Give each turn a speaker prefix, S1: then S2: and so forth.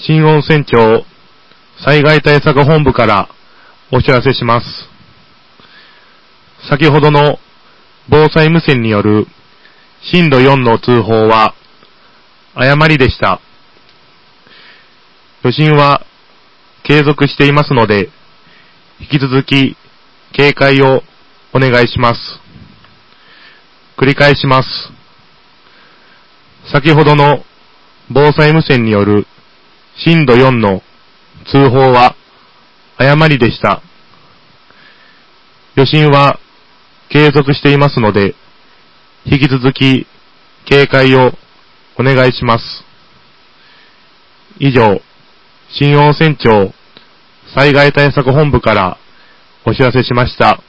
S1: 新温泉町災害対策本部からお知らせします。先ほどの防災無線による震度4の通報は誤りでした。余震は継続していますので、引き続き警戒をお願いします。繰り返します。先ほどの防災無線による震度4の通報は誤りでした。余震は継続していますので、引き続き警戒をお願いします。以上、新温泉町災害対策本部からお知らせしました。